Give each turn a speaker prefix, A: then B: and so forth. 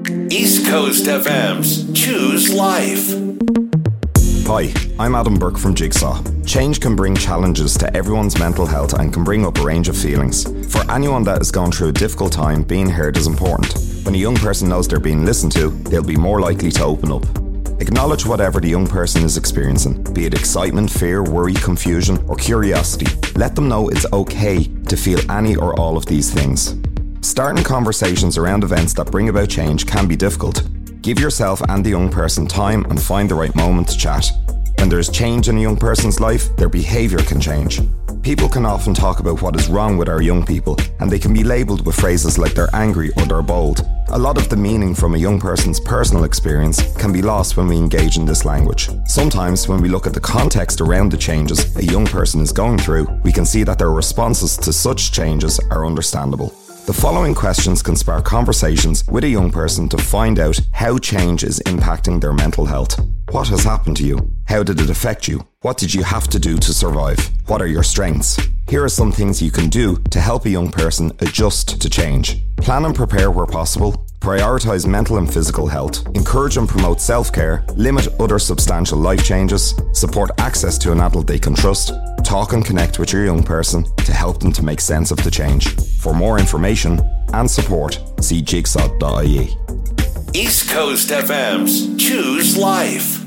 A: East Coast FM's Choose Life.
B: Hi, I'm Adam Burke from Jigsaw. Change can bring challenges to everyone's mental health and can bring up a range of feelings. For anyone that has gone through a difficult time, being heard is important. When a young person knows they're being listened to, they'll be more likely to open up. Acknowledge whatever the young person is experiencing, be it excitement, fear, worry, confusion, or curiosity. Let them know it's okay to feel any or all of these things. Starting conversations around events that bring about change can be difficult. Give yourself and the young person time and find the right moment to chat. When there is change in a young person's life, their behaviour can change. People can often talk about what is wrong with our young people, and they can be labelled with phrases like they're angry or they're bold. A lot of the meaning from a young person's personal experience can be lost when we engage in this language. Sometimes, when we look at the context around the changes a young person is going through, we can see that their responses to such changes are understandable. The following questions can spark conversations with a young person to find out how change is impacting their mental health. What has happened to you? How did it affect you? What did you have to do to survive? What are your strengths? Here are some things you can do to help a young person adjust to change. Plan and prepare where possible. Prioritise mental and physical health. Encourage and promote self-care. Limit other substantial life changes. Support access to an adult they can trust. Talk and connect with your young person to help them to make sense of the change. For more information and support, see jigsaw.ie.
A: East Coast FM's Choose Life.